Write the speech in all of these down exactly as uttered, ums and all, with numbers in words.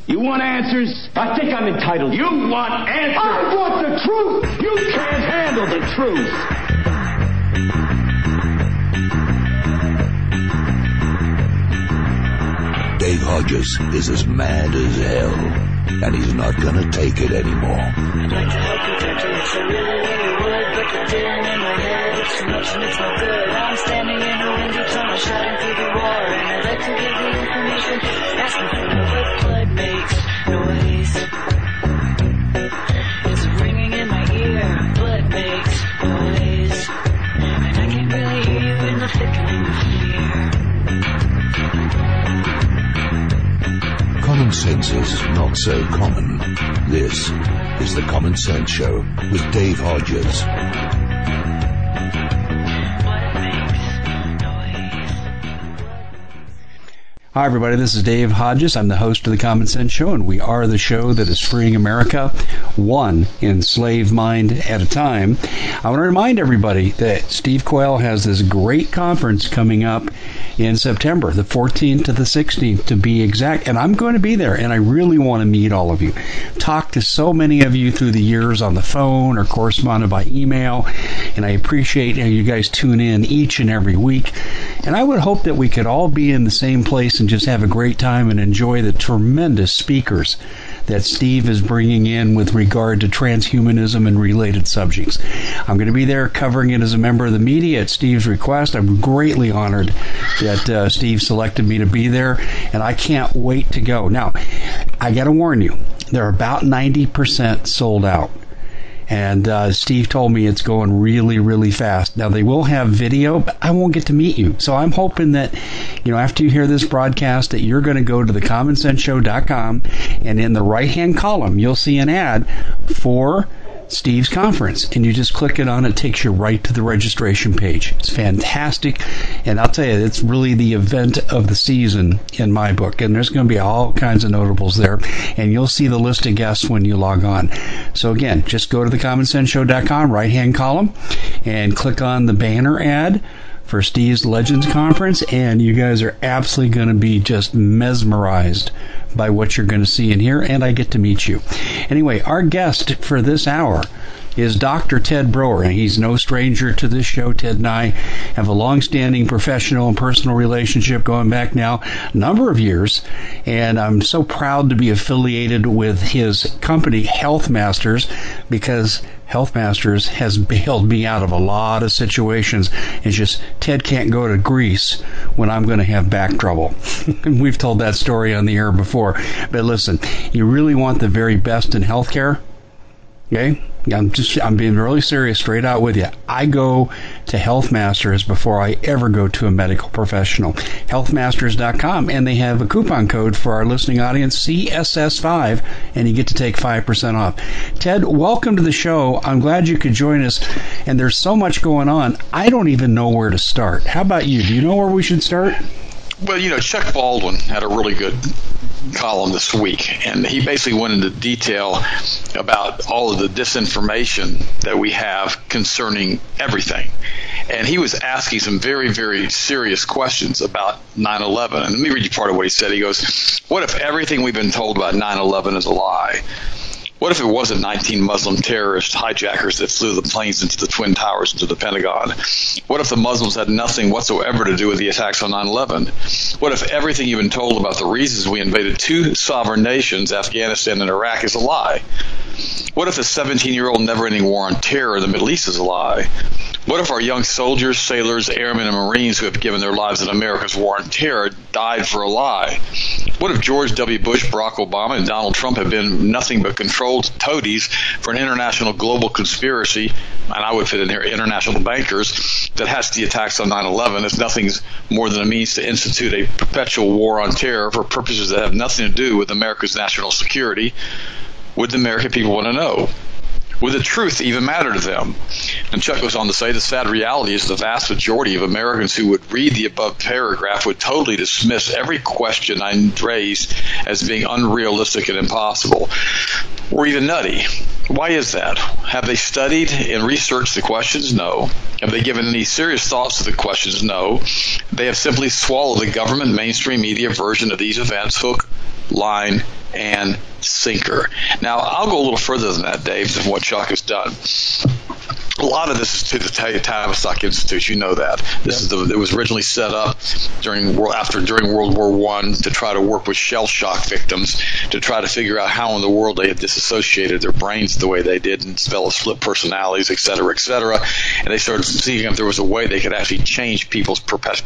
You want answers? I think I'm entitled. You want answers? I want the truth! You can't handle the truth! Dave Hodges is as mad as hell, and he's not gonna take it anymore. I'd like to help you touch it, so really, really would, but the feeling in my head, it's too much and it's no good. I'm standing in a windy tunnel, shouting through the war, and I'd like to give you information, asking for what blood makes noise. It's ringing in my ear, blood makes noise, and I can really hear you in the thickening fear. Common sense is not so common. This is the Common Sense Show with Dave Hodges. Hi, everybody. This is Dave Hodges. I'm the host of the Common Sense Show, and we are the show that is freeing America one enslaved mind at a time. I want to remind everybody that Steve Quayle has this great conference coming up in September, the fourteenth to the sixteenth, to be exact, and I'm going to be there, and I really want to meet all of you. Talked to so many of you through the years on the phone or corresponded by email, and I appreciate how you guys tune in each and every week, and I would hope that we could all be in the same place and just have a great time and enjoy the tremendous speakers that Steve is bringing in with regard to transhumanism and related subjects. I'm going to be there covering it as a member of the media at Steve's request. I'm greatly honored that uh, Steve selected me to be there, and I can't wait to go. Now, I got to warn you, they're about ninety percent sold out. And uh, Steve told me it's going really, really fast. Now, they will have video, but I won't get to meet you. So I'm hoping that, you know, after you hear this broadcast, that you're going to go to the common sense show dot com, and in the right-hand column, you'll see an ad for Steve's conference, and you just click it on. It takes you right to the registration page. It's fantastic, and I'll tell you, it's really the event of the season in my book, and there's going to be all kinds of notables there, and you'll see the list of guests when you log on. So again, just go to the common sense show dot com, right-hand column, and click on the banner ad for Steve's Legends Conference, and you guys are absolutely going to be just mesmerized by what you're going to see and hear, and I get to meet you. Anyway, our guest for this hour is Doctor Ted Broer, and he's no stranger to this show. Ted and I have a long-standing professional and personal relationship going back now a number of years, and I'm so proud to be affiliated with his company, Health Masters, because Health Masters has bailed me out of a lot of situations. It's just, Ted can't go to Greece when I'm going to have back trouble. We've told that story on the air before. But listen, you really want the very best in healthcare? Okay? I'm just, I'm being really serious, straight out with you. I go to Health Masters before I ever go to a medical professional. health masters dot com, and they have a coupon code for our listening audience, C S S five, and you get to take five percent off. Ted, welcome to the show. I'm glad you could join us, and there's so much going on. I don't even know where to start. How about you? Do you know where we should start? Well, you know, Chuck Baldwin had a really good column this week, and he basically went into detail about all of the disinformation that we have concerning everything. And he was asking some very, very serious questions about nine eleven. And let me read you part of what he said. He goes, what if everything we've been told about nine eleven is a lie? What if it wasn't nineteen Muslim terrorist hijackers that flew the planes into the Twin Towers, into the Pentagon? What if the Muslims had nothing whatsoever to do with the attacks on nine eleven? What if everything you've been told about the reasons we invaded two sovereign nations, Afghanistan and Iraq, is a lie? What if the seventeen-year-old never-ending war on terror in the Middle East is a lie? What if our young soldiers, sailors, airmen, and Marines who have given their lives in America's war on terror died for a lie? What if George W. Bush, Barack Obama, and Donald Trump have been nothing but controlled toadies for an international global conspiracy, and I would fit in here international bankers, that has the attacks on nine eleven as nothing more than a means to institute a perpetual war on terror for purposes that have nothing to do with America's national security? Would the American people want to know? Would the truth even matter to them? And Chuck goes on to say the sad reality is the vast majority of Americans who would read the above paragraph would totally dismiss every question I raised as being unrealistic and impossible, or even nutty. Why is that? Have they studied and researched the questions? No. Have they given any serious thoughts to the questions? No. They have simply swallowed the government mainstream media version of these events hook, line, and sinker. Now, I'll go a little further than that, Dave, than what Chuck has done. A lot of this is to the Tavistock Institute. You know that. This is the, it was originally set up during after during World War One to try to work with shell shock victims to try to figure out how in the world they had disassociated their brains the way they did and developed split personalities, et cetera, et cetera. And they started seeing if there was a way they could actually change people's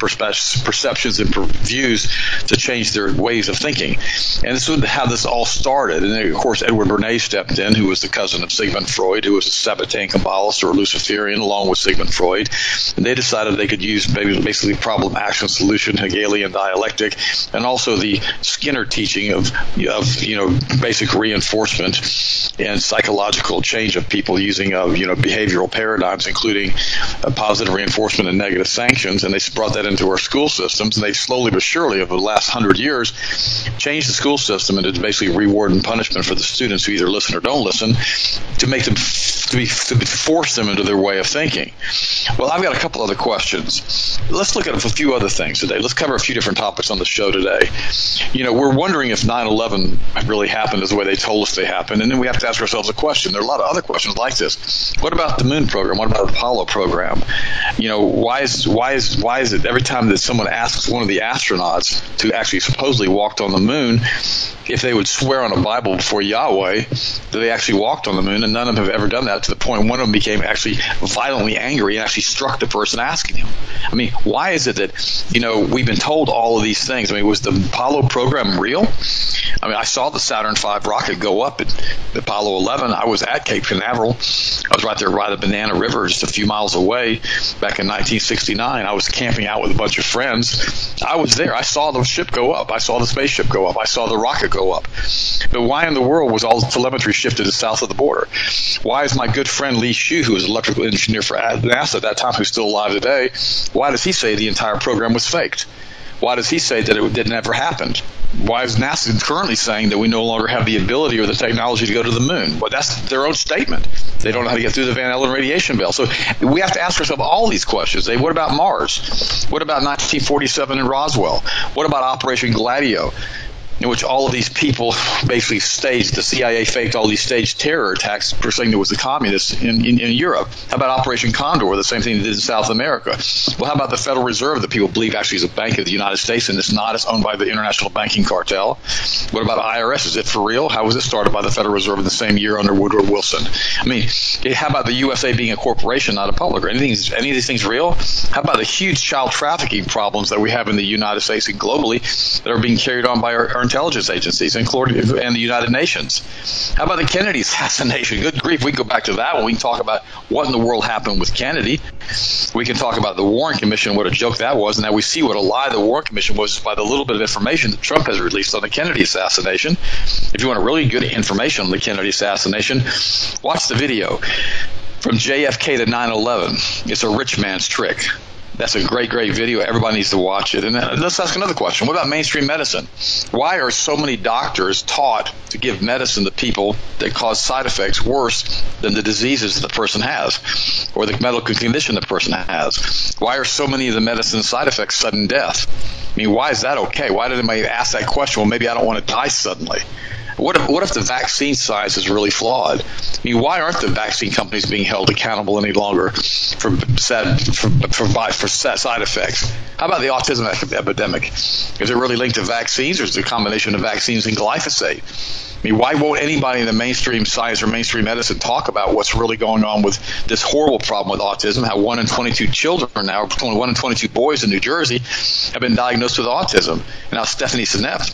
perceptions and views to change their ways of thinking. And this is how this all started. And then, of course, Edward Bernays stepped in, who was the cousin of Sigmund Freud, who was a Sabbatean Kabbalist or Luciferian, along with Sigmund Freud, and they decided they could use basically problem, action, solution, Hegelian dialectic, and also the Skinner teaching of, of you know, basic reinforcement and psychological change of people using uh, you know behavioral paradigms, including uh, positive reinforcement and negative sanctions, and they brought that into our school systems, and they slowly but surely over the last hundred years changed the school system into basically reward and punishment for the students who either listen or don't listen, to make them to be to force them into their way of thinking. Well, I've got a couple other questions. Let's look at a few other things today. Let's cover a few different topics on the show today. You know, we're wondering if nine eleven really happened as the way they told us they happened, and then we have to ask ourselves a question. There are a lot of other questions like this. What about the moon program? What about the Apollo program? You know, why is why is why is it every time that someone asks one of the astronauts to actually supposedly walked on the moon, if they would swear on a Bible before Yahweh that they actually walked on the moon, and none of them have ever done that, to the point one of them became actually violently angry and actually struck the person asking him. I mean, why is it that, you know, we've been told all of these things? I mean, was the Apollo program real? I mean, I saw the Saturn five rocket go up at Apollo eleven. I was at Cape Canaveral. I was right there by the Banana River, just a few miles away, back in nineteen sixty-nine. I was camping out with a bunch of friends. I was there. I saw the ship go up. I saw the spaceship go up. I saw the rocket go up. But why in the world was all the telemetry shifted to south of the border? Why is my good friend Lee Hsu, who was an electrical engineer for NASA at that time, who's still alive today, why does he say the entire program was faked? Why does he say that it didn't ever happen? Why is NASA currently saying that we no longer have the ability or the technology to go to the moon? Well, that's their own statement. They don't know how to get through the Van Allen radiation belt. So we have to ask ourselves all these questions. Hey, what about Mars? What about nineteen forty-seven in Roswell? What about Operation Gladio, in which all of these people basically staged, the C I A faked all these staged terror attacks, saying there was the communists in, in, in Europe? How about Operation Condor, the same thing they did in South America? Well, how about the Federal Reserve that people believe actually is a bank of the United States, and it's not? It's owned by the International Banking Cartel. What about I R S? Is it for real? How was it started by the Federal Reserve in the same year under Woodrow Wilson? I mean, how about the U S A being a corporation, not a public? Are anything, any of these things real? How about the huge child trafficking problems that we have in the United States and globally that are being carried on by our, our intelligence agencies and the United Nations? How about the Kennedy assassination? Good grief, we can go back to that one. We can talk about what in the world happened with Kennedy. We can talk about the Warren Commission, what a joke that was, and now we see what a lie the Warren Commission was by the little bit of information that Trump has released on the Kennedy assassination. If you want a really good information on the Kennedy assassination, watch the video from J F K to nine eleven. It's a rich man's trick. That's a great, great video. Everybody needs to watch it. And then let's ask another question. What about mainstream medicine? Why are so many doctors taught to give medicine to people that cause side effects worse than the diseases that the person has or the medical condition the person has? Why are so many of the medicine side effects sudden death? I mean, why is that okay? Why did anybody ask that question? Well, maybe I don't want to die suddenly. What if, what if the vaccine science is really flawed? I mean, why aren't the vaccine companies being held accountable any longer for sad, for, for, for side effects? How about the autism epidemic? Is it really linked to vaccines, or is it a combination of vaccines and glyphosate? I mean, why won't anybody in the mainstream science or mainstream medicine talk about what's really going on with this horrible problem with autism, how one in twenty-two children now, one in twenty-two boys in New Jersey have been diagnosed with autism? And now Stephanie Seneff,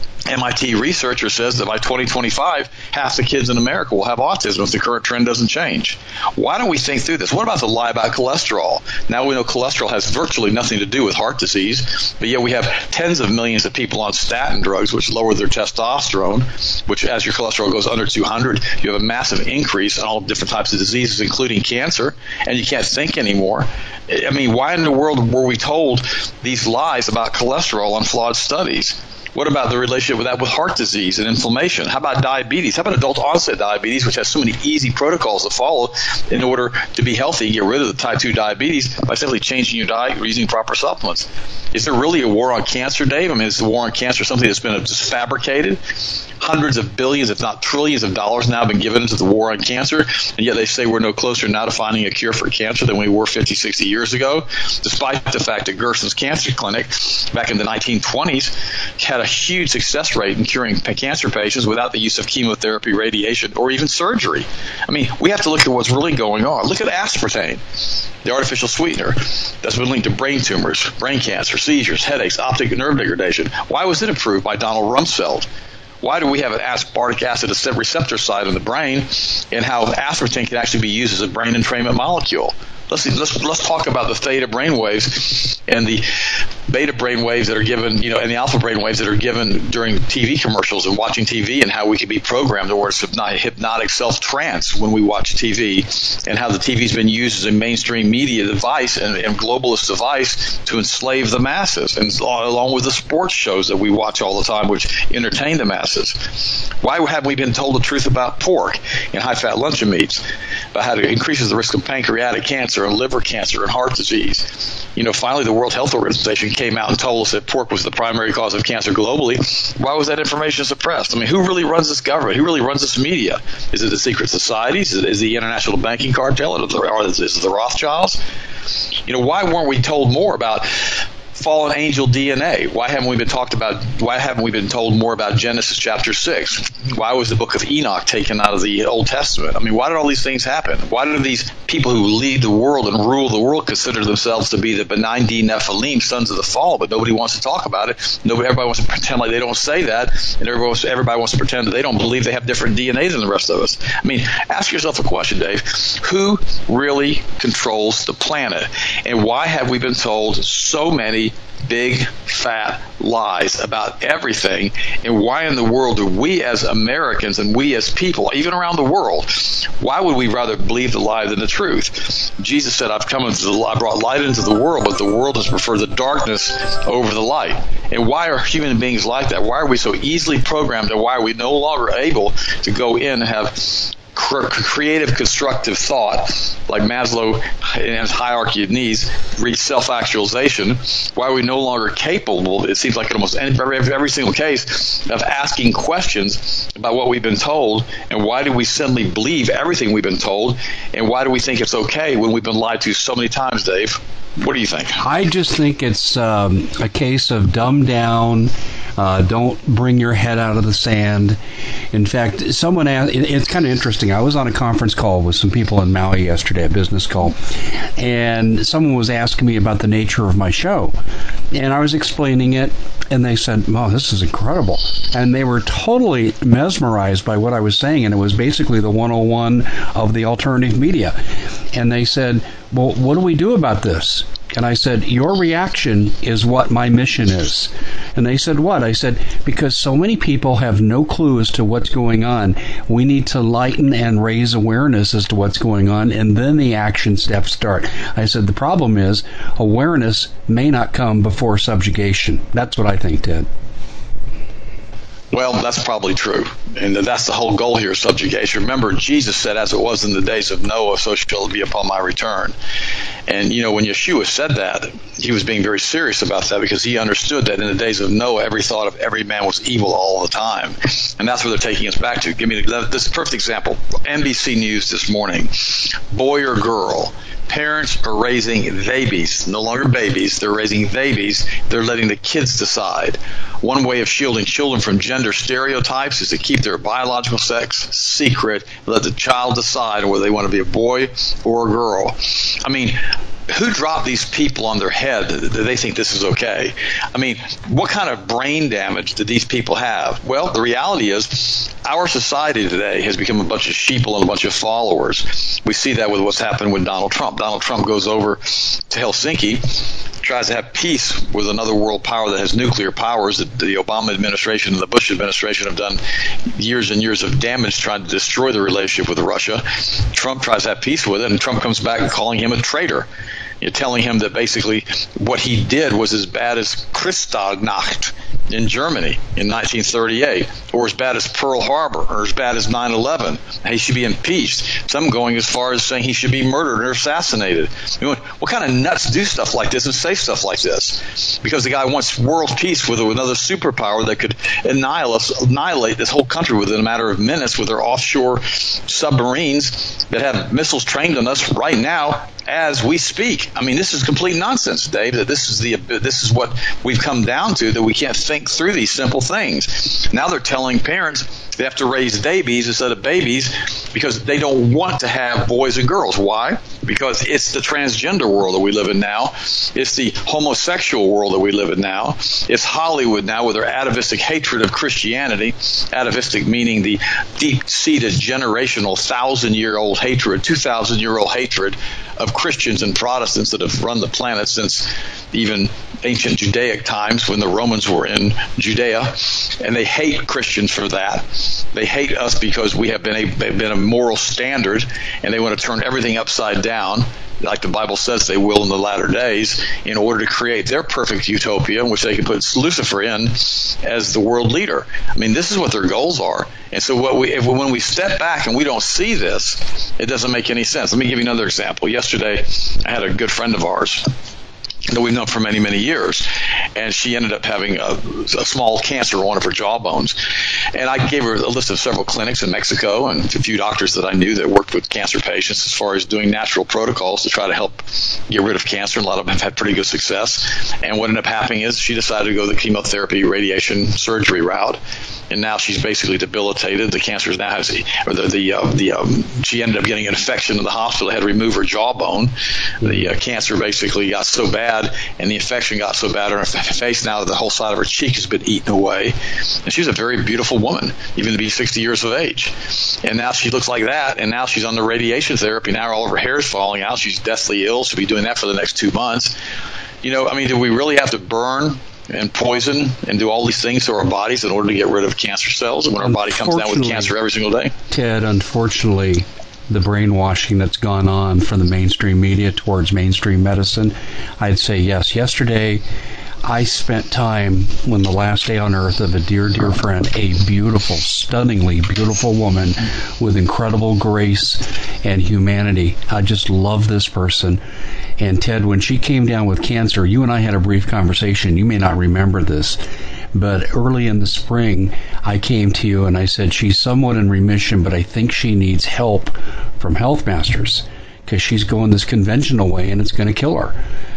M I T researcher, says that by twenty twenty-five, half the kids in America will have autism if the current trend doesn't change. Why don't we think through this? What about the lie about cholesterol? Now we know cholesterol has virtually nothing to do with heart disease, but yet we have tens of millions of people on statin drugs, which lower their testosterone, which as your cholesterol goes under two hundred, you have a massive increase in all different types of diseases, including cancer, and you can't think anymore. I mean, why in the world were we told these lies about cholesterol on flawed studies? What about the relationship with that with heart disease and inflammation? How about diabetes? How about adult onset diabetes, which has so many easy protocols to follow in order to be healthy and get rid of the type two diabetes by simply changing your diet or using proper supplements? Is there really a war on cancer, Dave? I mean, is the war on cancer something that's been just fabricated? Hundreds of billions, if not trillions of dollars now have been given to the war on cancer, and yet they say we're no closer now to finding a cure for cancer than we were fifty, sixty years ago, despite the fact that Gerson's Cancer Clinic back in the nineteen twenties had a huge success rate in curing cancer patients without the use of chemotherapy, radiation, or even surgery. I mean, we have to look at what's really going on. Look at aspartame, the artificial sweetener that's been linked to brain tumors, brain cancer, seizures, headaches, optic nerve degradation. Why was it approved by Donald Rumsfeld? Why do we have an aspartic acid receptor site in the brain, and how aspartame can actually be used as a brain entrainment molecule? Let's let's let's talk about the theta brain waves and the beta brain waves that are given, you know, and the alpha brain waves that are given during T V commercials and watching T V, and how we can be programmed towards hypnotic self-trance when we watch T V, and how the T V's been used as a mainstream media device and, and globalist device to enslave the masses, and along with the sports shows that we watch all the time, which entertain the masses. Why haven't we been told the truth about pork and high-fat luncheon meats, about how it increases the risk of pancreatic cancer and liver cancer and heart disease? You know, finally, the World Health Organization came out and told us that pork was the primary cause of cancer globally. Why was that information suppressed? I mean, who really runs this government? Who really runs this media? Is it the secret societies? Is it is the international banking cartel? Or is it the Rothschilds? You know, why weren't we told more about fallen angel D N A? Why haven't we been talked about? Why haven't we been told more about Genesis chapter six? Why was the book of Enoch taken out of the Old Testament? I mean, why did all these things happen? Why do these people who lead the world and rule the world consider themselves to be the benign Nephilim, sons of the fall, but nobody wants to talk about it? Nobody, everybody wants to pretend like they don't say that, and everybody wants, everybody wants to pretend that they don't believe they have different D N A than the rest of us. I mean, ask yourself a question, Dave. Who really controls the planet? And why have we been told so many big, fat lies about everything? And why in the world do we as Americans and we as people, even around the world, why would we rather believe the lie than the truth? Jesus said, I've come into the, I brought light into the world, but the world has preferred the darkness over the light. And why are human beings like that? Why are we so easily programmed, and why are we no longer able to go in and have creative, constructive thought, like Maslow in his hierarchy of needs, reach self-actualization? Why are we no longer capable, it seems like in almost every, every single case, of asking questions about what we've been told? And why do we suddenly believe everything we've been told? And why do we think it's okay when we've been lied to so many times, Dave? What do you think? I just think it's um, a case of dumb down. Uh, don't bring your head out of the sand. In fact, someone asked, it, it's kind of interesting. I was on a conference call with some people in Maui yesterday, a business call, and someone was asking me about the nature of my show. And I was explaining it, and they said, wow, this is incredible. And they were totally mesmerized by what I was saying, and it was basically the one oh one of the alternative media. And they said, well, what do we do about this? And I said, your reaction is what my mission is. And they said, what? I said, because so many people have no clue as to what's going on. We need to lighten and raise awareness as to what's going on, and then the action steps start. I said, the problem is awareness may not come before subjugation. That's what I think, Ted. Well, that's probably true. And that's the whole goal here, subjugation. Remember, Jesus said, as it was in the days of Noah, so shall it be upon my return. And, you know, when Yeshua said that, he was being very serious about that, because he understood that in the days of Noah, every thought of every man was evil all the time. And that's where they're taking us back to. Give me this perfect example. N B C News this morning. Boy or girl. Parents are raising babies, no longer babies. They're raising babies. They're letting the kids decide. One way of shielding children from gender stereotypes is to keep their biological sex secret, let the child decide whether they want to be a boy or a girl. I mean, who dropped these people on their head that they think this is okay? I mean, what kind of brain damage did these people have? Well, the reality is our society today has become a bunch of sheeple and a bunch of followers. We see that with what's happened with Donald Trump. Donald Trump goes over to Helsinki, tries to have peace with another world power that has nuclear powers that the Obama administration and the Bush administration have done years and years of damage trying to destroy the relationship with Russia. Trump tries to have peace with it, and Trump comes back and calling him a traitor. You're telling him that basically what he did was as bad as Kristallnacht in Germany in nineteen thirty-eight, or as bad as Pearl Harbor, or as bad as nine eleven. He should be impeached. Some going as far as saying he should be murdered or assassinated. I mean, what kind of nuts do stuff like this and say stuff like this? Because the guy wants world peace with another superpower that could annihilate, annihilate this whole country within a matter of minutes with their offshore submarines that have missiles trained on us right now as we speak. I mean, this is complete nonsense, Dave, that this is the this is what we've come down to, that we can't think through these simple things. Now they're telling parents they have to raise babies instead of babies because they don't want to have boys and girls. Why? Because it's the transgender world that we live in now. It's the homosexual world that we live in now. It's Hollywood now with their atavistic hatred of Christianity. Atavistic meaning the deep-seated, generational, thousand-year-old hatred, two thousand-year-old hatred of Christians and Protestants that have run the planet since even ancient Judaic times when the Romans were in Judea. And they hate Christians for that. They hate us because we have been a, been a moral standard, and they want to turn everything upside down, like the Bible says they will in the latter days, in order to create their perfect utopia in which they can put Lucifer in as the world leader. I mean, this is what their goals are. And so what we, if, when we step back and we don't see this, it doesn't make any sense. Let me give you another example. Yesterday, I had a good friend of ours that we've known for many, many years. And she ended up having a, a small cancer on one of her jawbones. And I gave her a list of several clinics in Mexico and a few doctors that I knew that worked with cancer patients as far as doing natural protocols to try to help get rid of cancer. And a lot of them have had pretty good success. And what ended up happening is she decided to go the chemotherapy, radiation, surgery route. And now she's basically debilitated. The cancer now has, or the, the, uh, the um, she ended up getting an infection in the hospital, had to remove her jawbone. The uh, cancer basically got so bad, and the infection got so bad on her face now that the whole side of her cheek has been eaten away. And she's a very beautiful woman, even to be sixty years of age. And now she looks like that, and now she's on the radiation therapy. Now all of her hair is falling out. She's deathly ill. She'll be doing that for the next two months. You know, I mean, do we really have to burn and poison and do all these things to our bodies in order to get rid of cancer cells when our body comes down with cancer every single day? Ted, unfortunately, the brainwashing that's gone on from the mainstream media towards mainstream medicine, I'd say yes. Yesterday, I spent time when the last day on earth of a dear, dear friend, a beautiful, stunningly beautiful woman with incredible grace and humanity. I just love this person. And Ted, when she came down with cancer, you and I had a brief conversation. You may not remember this, but early in the spring, I came to you and I said, she's somewhat in remission, but I think she needs help from Health Masters because she's going this conventional way and it's going to kill her.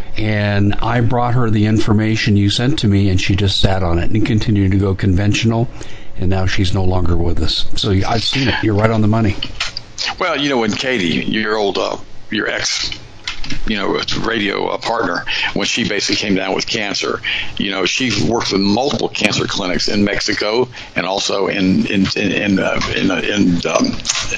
And I brought her the information you sent to me, and she just sat on it and continued to go conventional, and now she's no longer with us. So I've seen it. You're right on the money. Well, you know, when Katie, your old, uh, your ex, you know, radio uh, partner, when she basically came down with cancer, you know, she worked with multiple cancer clinics in Mexico and also in in in in, uh, in, uh, in um,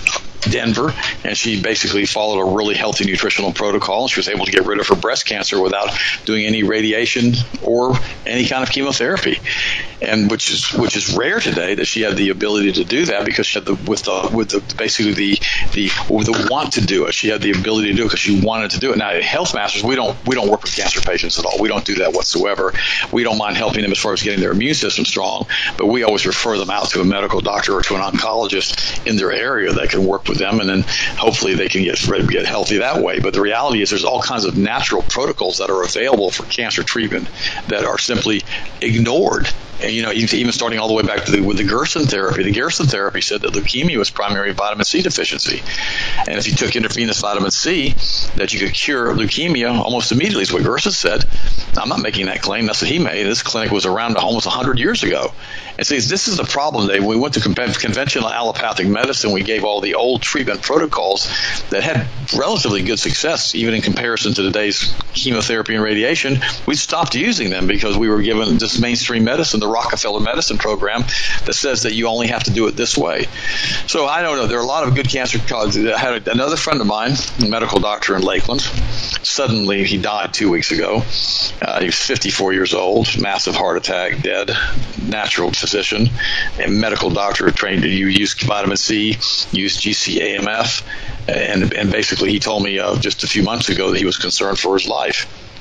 Denver, and she basically followed a really healthy nutritional protocol. She was able to get rid of her breast cancer without doing any radiation or any kind of chemotherapy, and which is which is rare today that she had the ability to do that because she had the with the with the basically the the with the want to do it. She had the ability to do it because she wanted to do it. Now, at Health Masters, we don't we don't work with cancer patients at all. We don't do that whatsoever. We don't mind helping them as far as getting their immune system strong, but we always refer them out to a medical doctor or to an oncologist in their area that can work with them, and then hopefully they can get get healthy that way. But the reality is there's all kinds of natural protocols that are available for cancer treatment that are simply ignored. And, you know, even starting all the way back to the, with the Gerson therapy. The Gerson therapy said that leukemia was primary vitamin C deficiency. And if you took intravenous vitamin C, that you could cure leukemia almost immediately is what Gerson said. I'm not making that claim. That's what he made. This clinic was around almost one hundred years ago. And see, this is the problem, Dave. We went to conventional allopathic medicine. We gave all the old treatment protocols that had relatively good success, even in comparison to today's chemotherapy and radiation. We stopped using them because we were given this mainstream medicine, the Rockefeller medicine program, that says that you only have to do it this way. So I don't know. There are a lot of good cancer causes. I had another friend of mine, a medical doctor in Lakeland. Suddenly, he died two weeks ago. Uh, he was fifty-four years old, massive heart attack, dead, natural physician, a medical doctor trained to use vitamin C, use G C A M F, and, and basically he told me uh, just a few months ago that he was concerned for his life.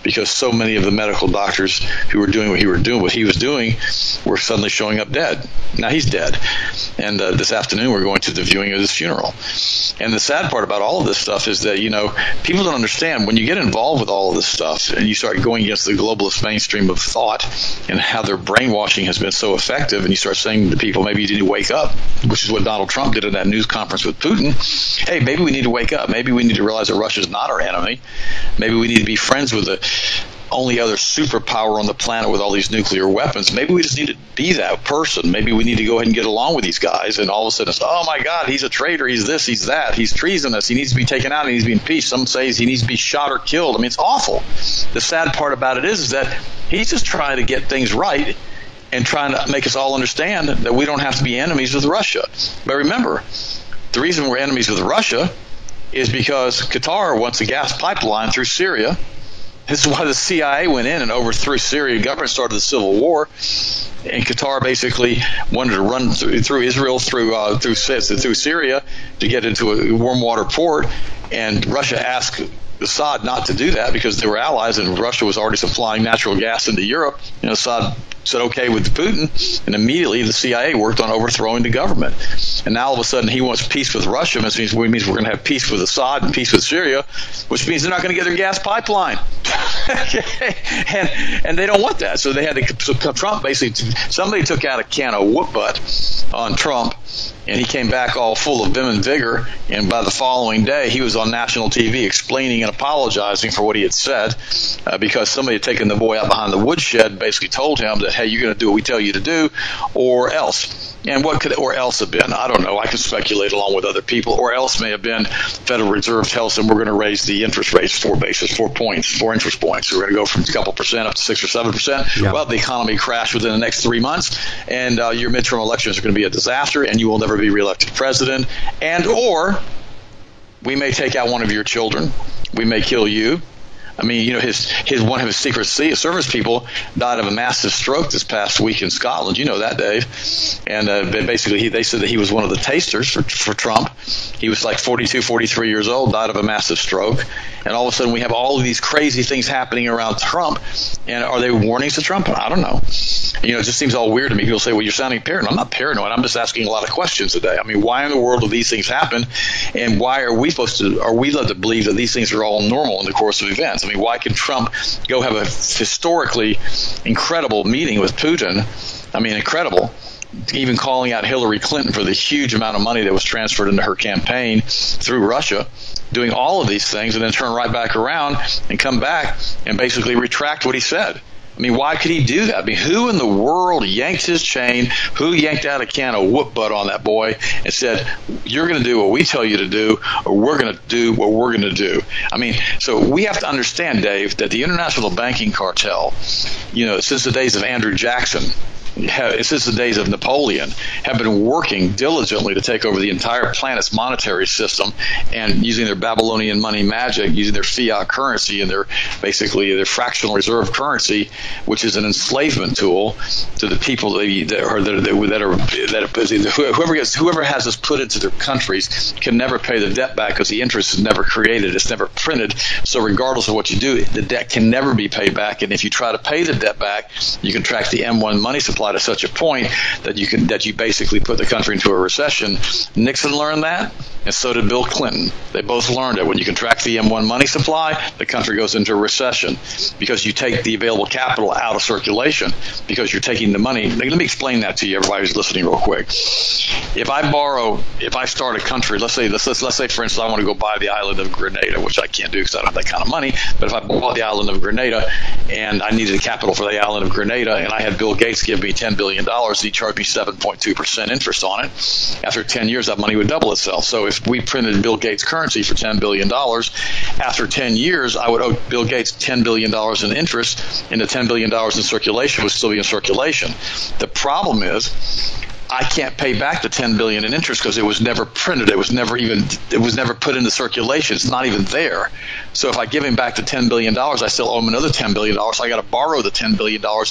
because so many of the medical doctors who were doing what he were doing, what he was doing, were suddenly showing up dead. Now he's dead, and uh, this afternoon we're going to the viewing of his funeral. And the sad part about all of this stuff is that, you know, people don't understand when you get involved with all of this stuff and you start going against the globalist mainstream of thought and how their brainwashing has been so effective, and you start saying to people, maybe you need to wake up, which is what Donald Trump did in that news conference with Putin. Hey, maybe we need to wake up. Maybe we need to realize that Russia is not our enemy. Maybe we need to be friends with the only other superpower on the planet with all these nuclear weapons. Maybe we just need to be that person. Maybe we need to go ahead and get along with these guys. And all of a sudden it's, oh my God, he's a traitor. He's this, he's that. He's treasonous. He needs to be taken out. He needs to be impeached. Some say he needs to be shot or killed. I mean, it's awful. The sad part about it is, is that he's just trying to get things right and trying to make us all understand that we don't have to be enemies with Russia. But remember, the reason we're enemies with Russia is because Qatar wants a gas pipeline through Syria. This is why the C I A went in and overthrew Syrian government, started the civil war, and Qatar basically wanted to run through, through Israel, through uh, through through Syria to get into a warm water port, and Russia asked Assad not to do that because they were allies, and Russia was already supplying natural gas into Europe. And Assad said okay with Putin, and immediately the C I A worked on overthrowing the government. And now all of a sudden he wants peace with Russia, which means, which means we're going to have peace with Assad and peace with Syria, which means they're not going to get their gas pipeline. and and they don't want that, so they had to. So Trump basically, somebody took out a can of whoop butt on Trump, and he came back all full of vim and vigor. And by the following day, he was on national T V explaining and apologizing for what he had said, uh, because somebody had taken the boy out behind the woodshed, basically told him that, hey, you're going to do what we tell you to do, or else. And what could or else have been? I don't know. I can speculate along with other people. Or else may have been Federal Reserve tells them we're going to raise the interest rates four basis, four points, four interest points. We're going to go from a couple percent up to six or seven percent. Yeah. Well, the economy crashed within the next three months, and uh, your midterm elections are going to be a disaster, and you will never be reelected president. And or we may take out one of your children. We may kill you. I mean, you know, his his one of his Secret Service people died of a massive stroke this past week in Scotland. You know that, Dave. And uh, basically, he, they said that he was one of the tasters for, for Trump. He was like forty-two, forty-three years old, died of a massive stroke. And all of a sudden, we have all of these crazy things happening around Trump. And are they warnings to Trump? I don't know. You know, it just seems all weird to me. People say, well, you're sounding paranoid. I'm not paranoid. I'm just asking a lot of questions today. I mean, why in the world do these things happen? And why are we supposed to, are we led to believe that these things are all normal in the course of events? I mean, why can Trump go have a historically incredible meeting with Putin? I mean, incredible. Even calling out Hillary Clinton for the huge amount of money that was transferred into her campaign through Russia, doing all of these things, and then turn right back around and come back and basically retract what he said. I mean, why could he do that? I mean, who in the world yanked his chain? Who yanked out a can of whoop butt on that boy and said, you're going to do what we tell you to do, or we're going to do what we're going to do? I mean, so we have to understand, Dave, that the international banking cartel, you know, since the days of Andrew Jackson, since the days of Napoleon, have been working diligently to take over the entire planet's monetary system, and using their Babylonian money magic, using their fiat currency and their basically their fractional reserve currency, which is an enslavement tool to the people that are that are, that are, that are whoever gets whoever has this put into their countries can never pay the debt back because the interest is never created, it's never printed. So regardless of what you do, the debt can never be paid back. And if you try to pay the debt back, you can track the M one money supply to such a point that you can that you basically put the country into a recession. Nixon learned that, and so did Bill Clinton. They both learned it. When you contract the M one money supply, the country goes into a recession because you take the available capital out of circulation because you're taking the money. Let me explain that to you, everybody who's listening, real quick. If I borrow, if I start a country, let's say let's let's, let's say for instance I want to go buy the island of Grenada, which I can't do because I don't have that kind of money. But if I bought the island of Grenada and I needed capital for the island of Grenada, and I had Bill Gates give me ten billion dollars, he charged me seven point two percent interest on it. After ten years, that money would double itself. So if we printed Bill Gates currency for ten billion dollars, after ten years, I would owe Bill Gates ten billion dollars in interest, and the ten billion dollars in circulation would still be in circulation. The problem is, I can't pay back the ten billion dollars in interest because it was never printed. It was never even it was never put into circulation. It's not even there. So if I give him back the ten billion dollars, I still owe him another ten billion dollars. So I got to borrow the ten billion dollars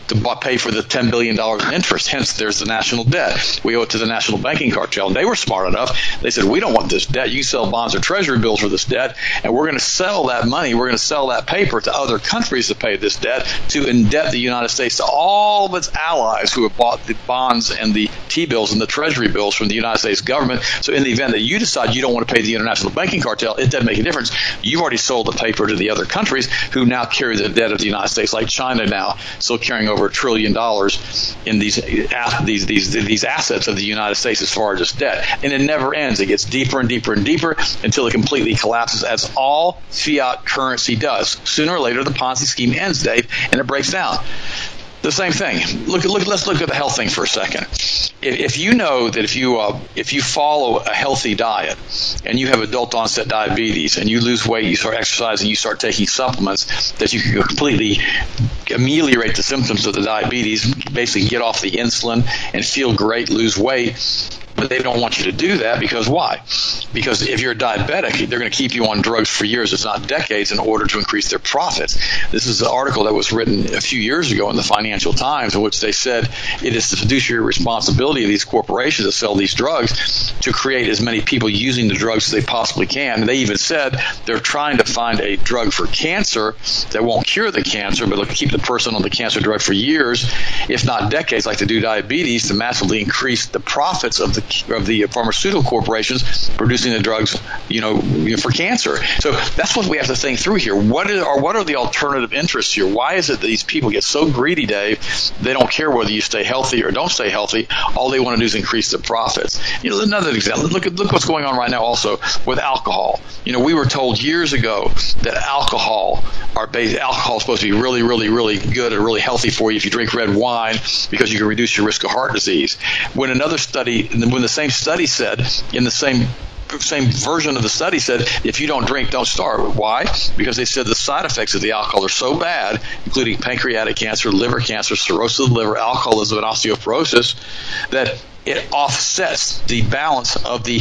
to buy, pay for the ten billion dollars in interest. Hence, there's the national debt. We owe it to the national banking cartel. And they were smart enough. They said, we don't want this debt. You sell bonds or treasury bills for this debt, and we're going to sell that money. We're going to sell that paper to other countries to pay this debt, to indebt the United States to all of its allies who have bought the bonds and the T-bills and the treasury bills from the United States government. So in the event that you decide you don't want to pay the international banking cartel, it doesn't make a difference. You've already sold the paper to the other countries who now carry the debt of the United States, like China now, still carrying over a trillion dollars in these these these these assets of the United States as far as its debt. And it never ends. It gets deeper and deeper and deeper until it completely collapses, as all fiat currency does. Sooner or later, the Ponzi scheme ends, Dave, and it breaks down. The same thing. Look, look. Let's look at the health thing for a second. If, if you know that if you uh, if you follow a healthy diet and you have adult onset diabetes and you lose weight, you start exercising, you start taking supplements, that you can completely ameliorate the symptoms of the diabetes, basically get off the insulin and feel great, lose weight. But they don't want you to do that because why? Because if you're a diabetic, they're going to keep you on drugs for years, if not decades, in order to increase their profits. This is an article that was written a few years ago in the Financial Times, in which they said it is the fiduciary responsibility of these corporations that sell these drugs to create as many people using the drugs as they possibly can. And they even said they're trying to find a drug for cancer that won't cure the cancer, but will keep the person on the cancer drug for years, if not decades, like they do diabetes, to massively increase the profits of the of the pharmaceutical corporations producing the drugs, you know, for cancer. So that's what we have to think through here. What is, or what are the alternative interests here? Why is it that these people get so greedy, Dave? They don't care whether you stay healthy or don't stay healthy. All they want to do is increase their profits. You know, another example. Look at look what's going on right now also with alcohol. You know, we were told years ago that alcohol, our base, alcohol is supposed to be really, really, really good and really healthy for you if you drink red wine because you can reduce your risk of heart disease. When another study, when the same study said, in the same same version of the study said, if you don't drink, don't starve. Why? Because they said the side effects of the alcohol are so bad, including pancreatic cancer, liver cancer, cirrhosis of the liver, alcoholism, and osteoporosis, that it offsets the balance of the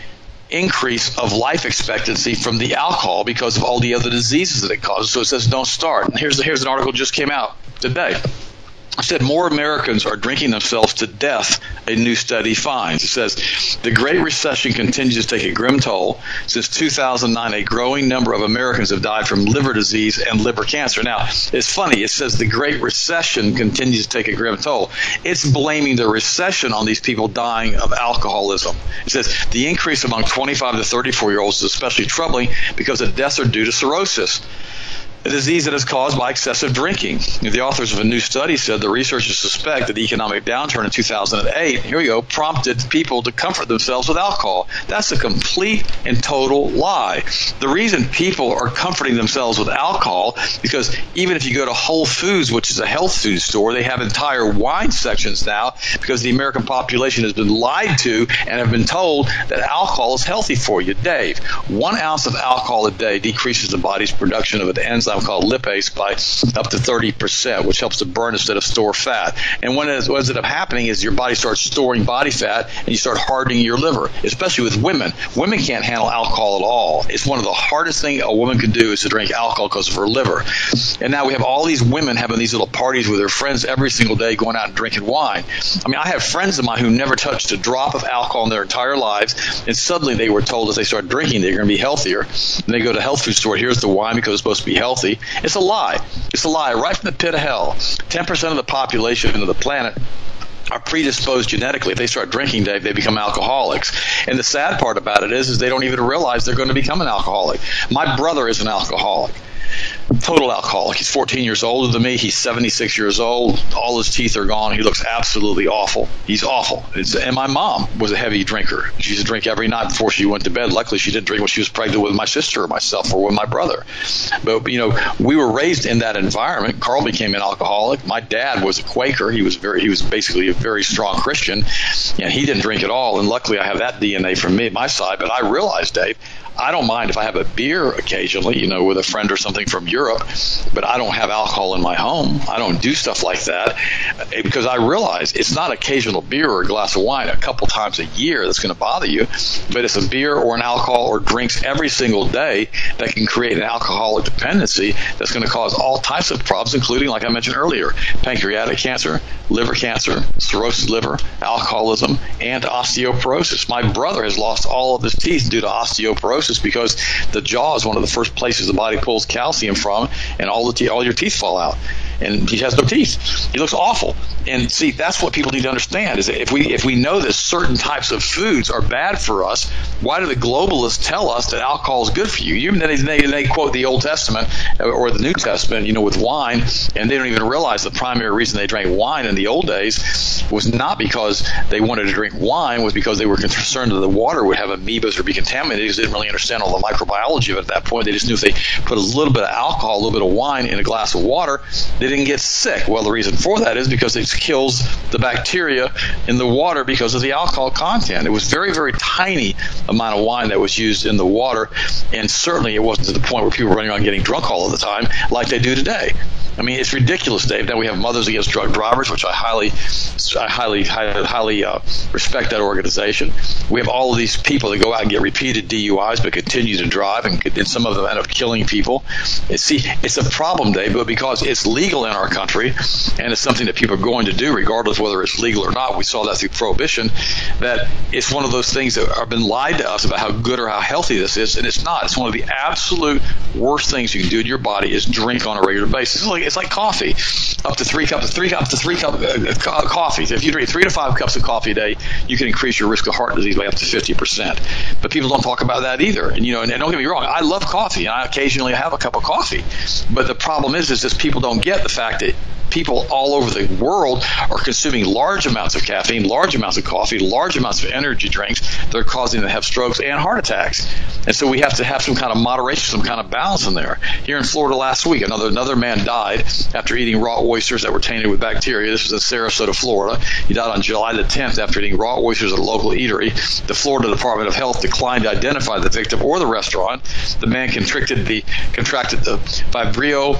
increase of life expectancy from the alcohol because of all the other diseases that it causes. So it says don't start. And here's, here's an article just came out today. I said more Americans are drinking themselves to death, a new study finds. It says the Great Recession continues to take a grim toll. Since two thousand nine, a growing number of Americans have died from liver disease and liver cancer. Now, it's funny. It says the Great Recession continues to take a grim toll. It's blaming the recession on these people dying of alcoholism. It says the increase among twenty-five to thirty-four-year-olds is especially troubling because the deaths are due to cirrhosis, a disease that is caused by excessive drinking. The authors of a new study said the researchers suspect that the economic downturn in two thousand eight, here we go, prompted people to comfort themselves with alcohol. That's a complete and total lie. The reason people are comforting themselves with alcohol is because even if you go to Whole Foods, which is a health food store, they have entire wine sections now because the American population has been lied to and have been told that alcohol is healthy for you. Dave, one ounce of alcohol a day decreases the body's production of an enzyme called lipase by up to thirty percent, which helps to burn instead of store fat. And when it, what ends up happening is your body starts storing body fat and you start hardening your liver, especially with women. Women can't handle alcohol at all. It's one of the hardest things a woman can do is to drink alcohol because of her liver. And now we have all these women having these little parties with their friends every single day going out and drinking wine. I mean, I have friends of mine who never touched a drop of alcohol in their entire lives, and suddenly they were told as they start drinking they're going to be healthier. And they go to a health food store, here's the wine because it's supposed to be healthy. It's a lie. It's a lie right from the pit of hell. ten percent of the population of the planet are predisposed genetically. If they start drinking, Dave, they become alcoholics. And the sad part about it is, is they don't even realize they're going to become an alcoholic. My brother is an alcoholic. Total alcoholic. He's fourteen years older than me. He's seventy-six years old. All his teeth are gone. He looks absolutely awful. He's awful. It's, and my mom was a heavy drinker. She used to drink every night before she went to bed. Luckily, she didn't drink when she was pregnant with my sister or myself or with my brother. But, you know, we were raised in that environment. Carl became an alcoholic. My dad was a Quaker. He was very, he was basically a very strong Christian. And he didn't drink at all. And luckily, I have that D N A from me, my side. But I realized, Dave, I don't mind if I have a beer occasionally, you know, with a friend or something something from Europe, but I don't have alcohol in my home. I don't do stuff like that because I realize it's not occasional beer or a glass of wine a couple times a year that's going to bother you, but it's a beer or an alcohol or drinks every single day that can create an alcoholic dependency that's going to cause all types of problems, including, like I mentioned earlier, pancreatic cancer, liver cancer, cirrhosis liver, alcoholism, and osteoporosis. My brother has lost all of his teeth due to osteoporosis because the jaw is one of the first places the body pulls calcium from, and all the te- all your teeth fall out. And he has no teeth. He looks awful. And see, that's what people need to understand is that if we if we know that certain types of foods are bad for us, why do the globalists tell us that alcohol is good for you? Even they, they, they quote the Old Testament or the New Testament, you know, with wine, and they don't even realize the primary reason they drank wine in the old days was not because they wanted to drink wine, was because they were concerned that the water would have amoebas or be contaminated. They didn't really understand all the microbiology of it at that point. They just knew if they put a little bit of alcohol, a little bit of wine in a glass of water, they didn't get sick. Well, the reason for that is because it kills the bacteria in the water because of the alcohol content. It was very, very tiny amount of wine that was used in the water, and certainly it wasn't to the point where people were running around getting drunk all of the time like they do today. I mean, it's ridiculous, Dave. Now we have Mothers Against Drug Drivers, which I highly, I highly, highly, highly uh, respect that organization. We have all of these people that go out and get repeated D U Is but continue to drive, and, and some of them end up killing people. And see, it's a problem, Dave, but because it's legal in our country, and it's something that people are going to do regardless of whether it's legal or not. We saw that through Prohibition, that it's one of those things that have been lied to us about how good or how healthy this is, and it's not. It's one of the absolute worst things you can do in your body is drink on a regular basis. It's like, it's like coffee, up to three cups, three cups to three cup uh, co- coffee. If you drink three to five cups of coffee a day, you can increase your risk of heart disease by up to fifty percent. But people don't talk about that either. And you know, and, and don't get me wrong, I love coffee, and I occasionally have a cup of coffee. But the problem is, is that people don't get the fact that people all over the world are consuming large amounts of caffeine, large amounts of coffee, large amounts of energy drinks that are causing them to have strokes and heart attacks. And so we have to have some kind of moderation, some kind of balance in there. Here in Florida last week, another another man died after eating raw oysters that were tainted with bacteria. This was in Sarasota, Florida. He died on July the tenth after eating raw oysters at a local eatery. The Florida Department of Health declined to identify the victim or the restaurant. The man contracted the contracted the Vibrio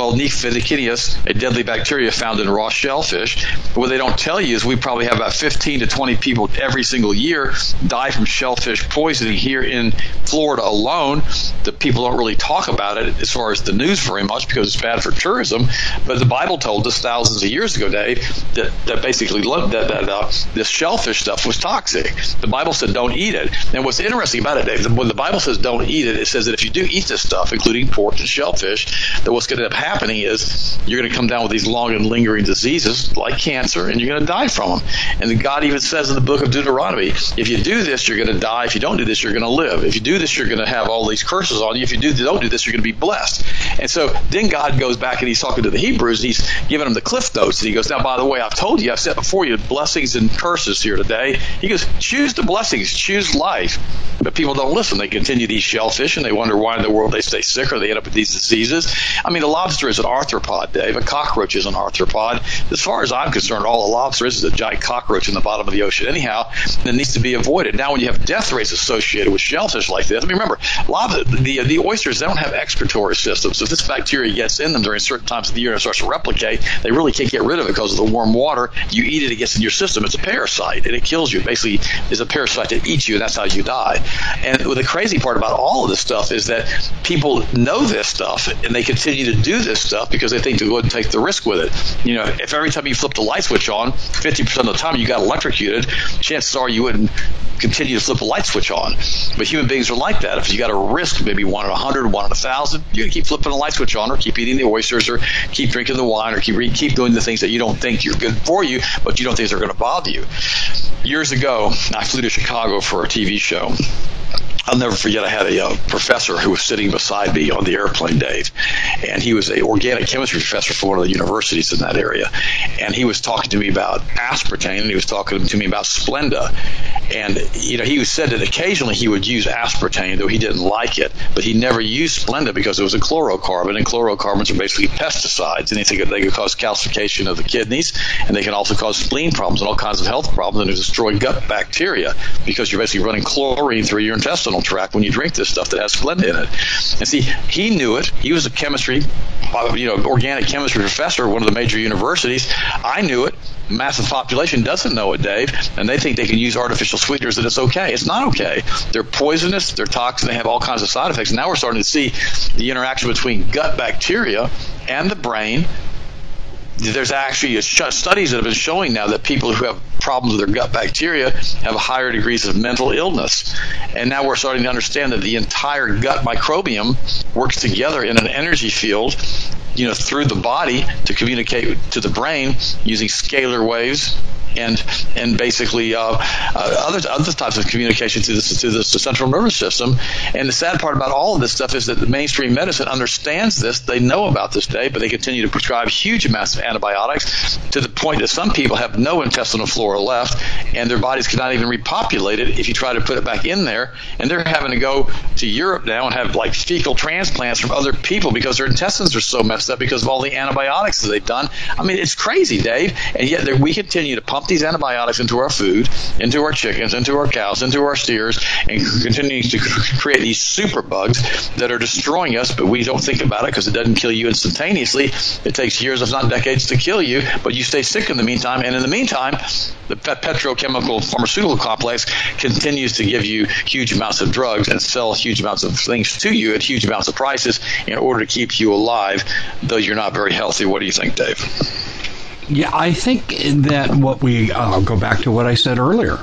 vulnificus, a deadly bacteria bacteria found in raw shellfish. But what they don't tell you is we probably have about fifteen to twenty people every single year die from shellfish poisoning here in Florida alone. The people don't really talk about it as far as the news very much because it's bad for tourism. But the Bible told us thousands of years ago, Dave, that, that basically that, that uh, this shellfish stuff was toxic. The Bible said don't eat it. And what's interesting about it, Dave, when the Bible says don't eat it, it says that if you do eat this stuff, including pork and shellfish, that what's going to end up happening is you're going to come down with these long and lingering diseases like cancer, and you're going to die from them. And God even says in the book of Deuteronomy, if you do this, you're going to die. If you don't do this, you're going to live. If you do this, you're going to have all these curses on you. If you do don't do this, you're going to be blessed. And so then God goes back and he's talking to the Hebrews, and he's giving them the cliff notes. And he goes, now, by the way, I've told you, I've said before you, blessings and curses here today. He goes, choose the blessings, choose life. But people don't listen. They continue to eat shellfish, and they wonder why in the world they stay sick or they end up with these diseases. I mean, a lobster is an arthropod, Dave. A cockroach is an arthropod. As far as I'm concerned, all a lobster is is a giant cockroach in the bottom of the ocean anyhow, and it needs to be avoided. Now, when you have death rates associated with shellfish like this, I mean, remember, lobster, the, the oysters, they don't have excretory systems. So if this bacteria gets in them during certain times of the year and it starts to replicate, they really can't get rid of it because of the warm water. You eat it, it gets in your system. It's a parasite, and it kills you. It basically is a parasite that eats you, and that's how you die. And the crazy part about all of this stuff is that people know this stuff, and they continue to do this stuff because they think to go ahead and take the risk with it. You know, if every time you flip the light switch on, fifty percent of the time you got electrocuted, chances are you wouldn't continue to flip the light switch on. But human beings are like that. If you got a risk, maybe one in a hundred, one in a thousand, you're going to keep flipping the light switch on, or keep eating the oysters, or keep drinking the wine, or keep keep doing the things that you don't think are good for you, but you don't think are going to bother you. Years ago, I flew to Chicago for a T V show. I'll never forget, I had a uh, professor who was sitting beside me on the airplane, Dave, and he was an organic chemistry professor for one of the universities in that area. And he was talking to me about aspartame, and he was talking to me about Splenda. And, you know, he said that occasionally he would use aspartame, though he didn't like it, but he never used Splenda because it was a chlorocarbon, and chlorocarbons are basically pesticides, and he think that they could cause calcification of the kidneys, and they can also cause spleen problems and all kinds of health problems, and destroy gut bacteria because you're basically running chlorine through your intestinal tract when you drink this stuff that has Splenda in it. And see, he knew it. He was a chemistry, you know, organic chemistry professor at one of the major universities. I knew it. Massive population doesn't know it, Dave, and they think they can use artificial sweeteners and it's okay. It's not okay. They're poisonous, they're toxic, they have all kinds of side effects. Now we're starting to see the interaction between gut bacteria and the brain. There's actually studies that have been showing now that people who have problems with their gut bacteria have higher degrees of mental illness. And now we're starting to understand that the entire gut microbiome works together in an energy field, you know, through the body to communicate to the brain using scalar waves and and basically uh, uh, other other types of communication to the to the central nervous system. And the sad part about all of this stuff is that the mainstream medicine understands this. They know about this day, but they continue to prescribe huge amounts of antibiotics to the point that some people have no intestinal flora left, and their bodies cannot even repopulate it if you try to put it back in there. And they're having to go to Europe now and have like fecal transplants from other people because their intestines are so messed up because of all the antibiotics that they've done. I mean, it's crazy, Dave. And yet we continue to pump these antibiotics into our food, into our chickens, into our cows, into our steers, and continuing to create these super bugs that are destroying us, but we don't think about it because it doesn't kill you instantaneously. It takes years, if not decades, to kill you, but you stay sick in the meantime. And in the meantime, the petrochemical pharmaceutical complex continues to give you huge amounts of drugs and sell huge amounts of things to you at huge amounts of prices in order to keep you alive, though you're not very healthy. What do you think, Dave? Yeah, I think that what we, I'll go back to what I said earlier.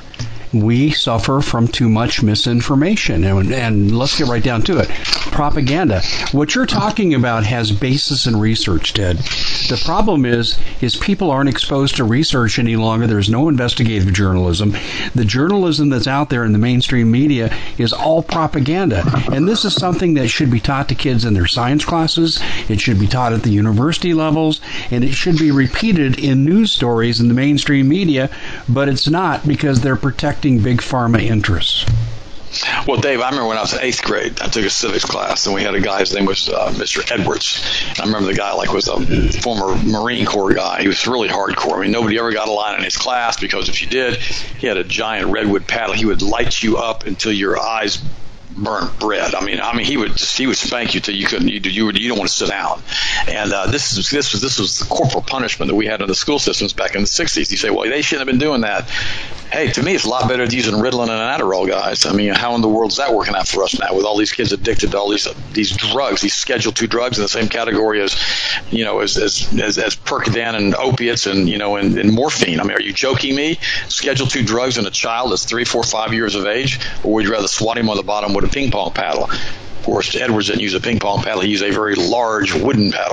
We suffer from too much misinformation, and, and let's get right down to it. Propaganda. What you're talking about has basis in research, Ted. The problem is, is people aren't exposed to research any longer. There's no investigative journalism. The journalism that's out there in the mainstream media is all propaganda, and this is something that should be taught to kids in their science classes. It should be taught at the university levels, and it should be repeated in news stories in the mainstream media, but it's not because they're protecting big pharma interests. Well, Dave, I remember when I was in eighth grade, I took a civics class, and we had a guy, his name was uh, Mister Edwards. I remember the guy like was a former Marine Corps guy. He was really hardcore. I mean, nobody ever got a line in his class because if you did, he had a giant redwood paddle. He would light you up until your eyes burnt bread. I mean, I mean, he would just, he would spank you till you couldn't. You you, you don't want to sit down. And uh, this is this was this was the corporal punishment that we had in the school systems back in the sixties. You say, well, they shouldn't have been doing that. Hey, to me, it's a lot better than using Ritalin and Adderall, guys. I mean, how in the world is that working out for us now with all these kids addicted to all these these drugs, these Schedule two drugs in the same category as, you know, as as as, as Percodan and opiates and, you know, and, and morphine. I mean, are you joking me? Schedule two drugs in a child that's three, four, five years of age, or would you rather swat him on the bottom with a ping pong paddle? Of course, Edwards didn't use a ping pong paddle; he used a very large wooden paddle.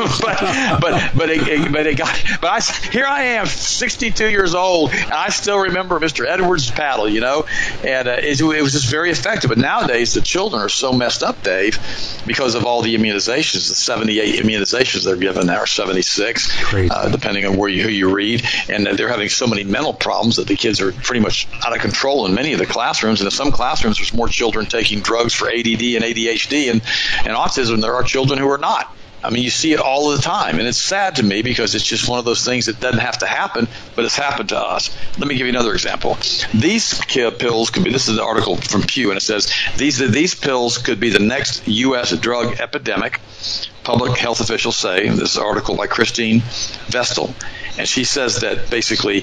but but but it, it, but it got. But I here I am, sixty-two years old, and I still remember Mister Edwards' paddle, you know, and uh, it, it was just very effective. But nowadays, the children are so messed up, Dave, because of all the immunizations. The seventy-eight immunizations they're given now, or seventy-six, uh, depending on where you who you read, and they're having so many mental problems that the kids are pretty much out of control in many of the classrooms. And in some classrooms, there's more children taking drugs for A D D and A D H D and, and autism. There are children who are not. I mean, you see it all the time, and it's sad to me because it's just one of those things that doesn't have to happen, but it's happened to us. Let me give you another example. These pills could be, this is an article from Pew, and it says, these these pills could be the next U S drug epidemic, public health officials say. This is an article by Christine Vestal, and she says that basically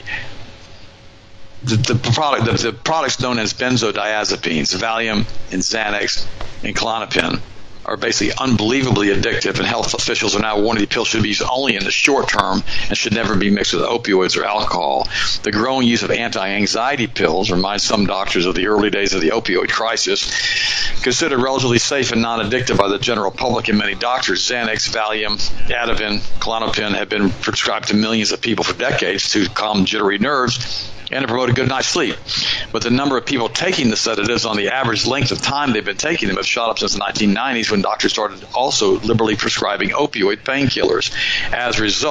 The, the product, the, the products known as benzodiazepines, Valium and Xanax and Klonopin, are basically unbelievably addictive, and health officials are now warning the pill should be used only in the short term and should never be mixed with opioids or alcohol. The growing use of anti-anxiety pills reminds some doctors of the early days of the opioid crisis. Considered relatively safe and non-addictive by the general public and many doctors, Xanax, Valium, Ativan, Klonopin have been prescribed to millions of people for decades to calm jittery nerves and to promote a good night's sleep. But the number of people taking the sedatives on the average length of time they've been taking them have shot up since the nineteen nineties when doctors started also liberally prescribing opioid painkillers. As a result,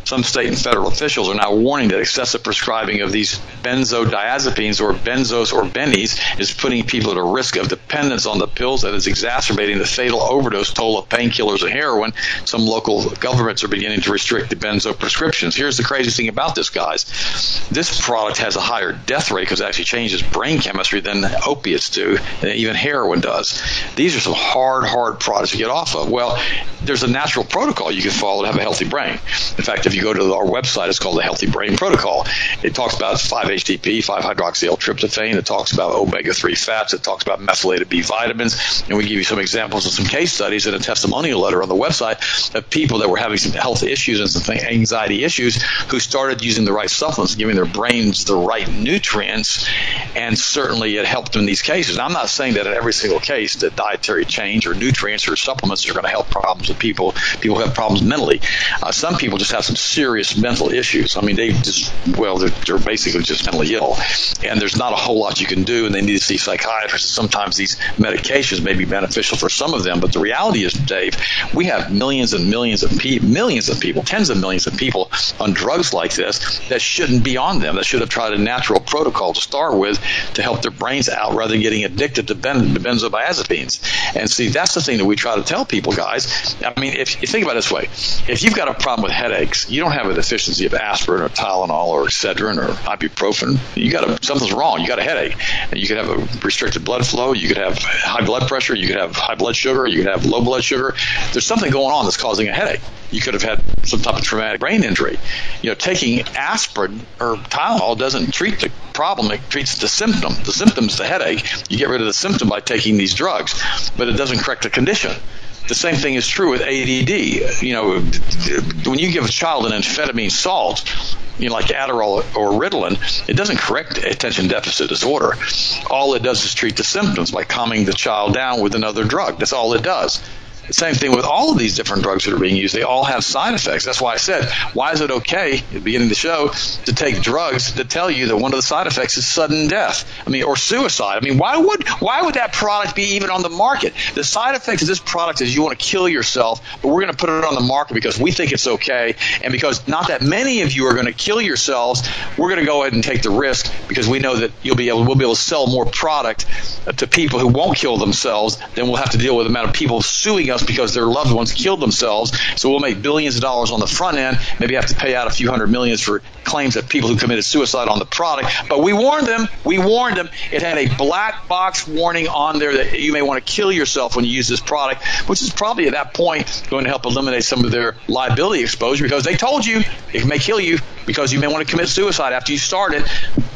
some state and federal officials are now warning that excessive prescribing of these benzodiazepines or benzos or bennies is putting people at a risk of dependence on the pills that is exacerbating the fatal overdose toll of painkillers and heroin. Some local governments are beginning to restrict the benzo prescriptions. Here's the crazy thing about this, guys. This product has a higher death rate because it actually changes brain chemistry than opiates do, and even heroin does. These are some hard, hard products to get off of. Well, there's a natural protocol you can follow to have a healthy brain. In fact, if you go to our website, it's called the Healthy Brain Protocol. It talks about five H T P, five hydroxyl-tryptophan. It talks about omega three fats. It talks about methylated B vitamins. And we give you some examples of some case studies and a testimonial letter on the website of people that were having some health issues and some anxiety issues who started using the right supplements, giving their brains the right nutrients, and certainly it helped in these cases. I'm not saying that in every single case that dietary change or nutrients or supplements are going to help problems with people. People who have problems mentally. Uh, some people just have some serious mental issues. I mean, they just, well, they're, they're basically just mentally ill, and there's not a whole lot you can do, and they need to see psychiatrists. Sometimes these medications may be beneficial for some of them, but the reality is, Dave, we have millions and millions of people, millions of people, tens of millions of people on drugs like this that shouldn't be on them, that should have tried a natural protocol to start with to help their brains out rather than getting addicted to, ben, to benzodiazepines. And see, that's the thing that we try to tell people, guys. I mean, if you think about it this way, if you've got a problem with headaches, you don't have a deficiency of aspirin or Tylenol or Excedrin or ibuprofen. You got a, something's wrong. You got a headache. You could have a restricted blood flow. You could have high blood pressure. You could have high blood sugar. You could have low blood sugar. There's something going on that's causing a headache. You could have had some type of traumatic brain injury. You know, taking aspirin or Tylenol doesn't treat the problem. It treats the symptom. The symptom's the headache. You get rid of the symptom by taking these drugs, but it doesn't correct the condition. The same thing is true with A D D. You know, when you give a child an amphetamine salt, you know, like Adderall or Ritalin, it doesn't correct attention deficit disorder. All it does is treat the symptoms by calming the child down with another drug. That's all it does. The same thing with all of these different drugs that are being used. They all have side effects. That's why I said, why is it okay at the beginning of the show to take drugs that tell you that one of the side effects is sudden death? I mean, or suicide. I mean, why would why would that product be even on the market? The side effect of this product is you want to kill yourself, but we're going to put it on the market because we think it's okay, and because not that many of you are going to kill yourselves, we're going to go ahead and take the risk because we know that you'll be able we'll be able to sell more product to people who won't kill themselves than we'll have to deal with the amount of people suing us because their loved ones killed themselves. So we'll make billions of dollars on the front end, maybe have to pay out a few hundred millions for claims that people who committed suicide on the product. But we warned them. We warned them. It had a black box warning on there that you may want to kill yourself when you use this product, which is probably at that point going to help eliminate some of their liability exposure because they told you it may kill you because you may want to commit suicide after you start it.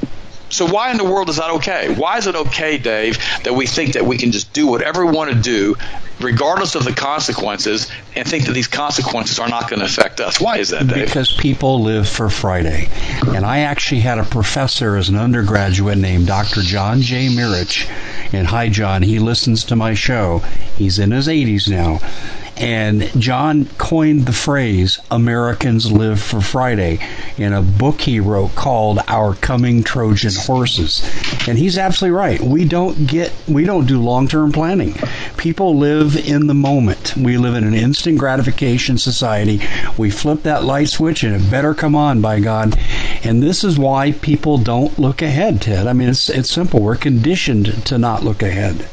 So why in the world is that okay? Why is it okay, Dave, that we think that we can just do whatever we want to do regardless of the consequences and think that these consequences are not going to affect us? Why is that, Dave? Because people live for Friday. And I actually had a professor as an undergraduate named Doctor John J. Mirich. And hi, John. He listens to my show. He's in his eighties now. And John coined the phrase, Americans live for Friday, in a book he wrote called Our Coming Trojan Horses. And he's absolutely right. We don't get, we don't do long-term planning. People live in the moment. We live in an instant gratification society. We flip that light switch and it better come on, by God. And this is why people don't look ahead, Ted. I mean, it's, it's simple. We're conditioned to not look ahead.